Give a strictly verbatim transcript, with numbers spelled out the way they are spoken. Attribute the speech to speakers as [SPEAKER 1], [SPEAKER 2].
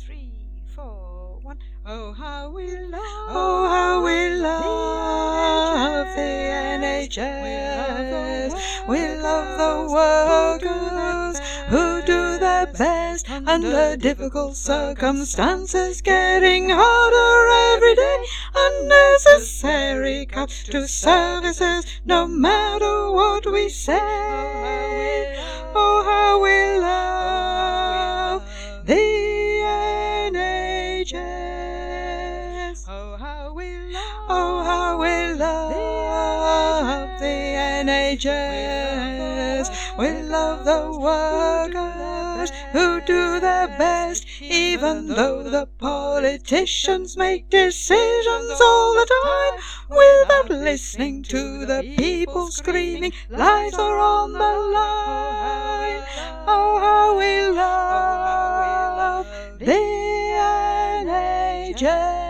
[SPEAKER 1] three, four, one. Oh, how we love,
[SPEAKER 2] Oh, how we love the N H S. We love the workers who do their best under difficult circumstances, getting harder every day. Unnecessary cuts to services, no matter what we say. Oh, how we love the N H S.
[SPEAKER 1] Oh, how we love,
[SPEAKER 2] Oh, how we love the N H S. We love the workers who do their best, even though the politicians make decisions all the time without listening to the people screaming. Lives are on the line. Oh, how we love the N H S.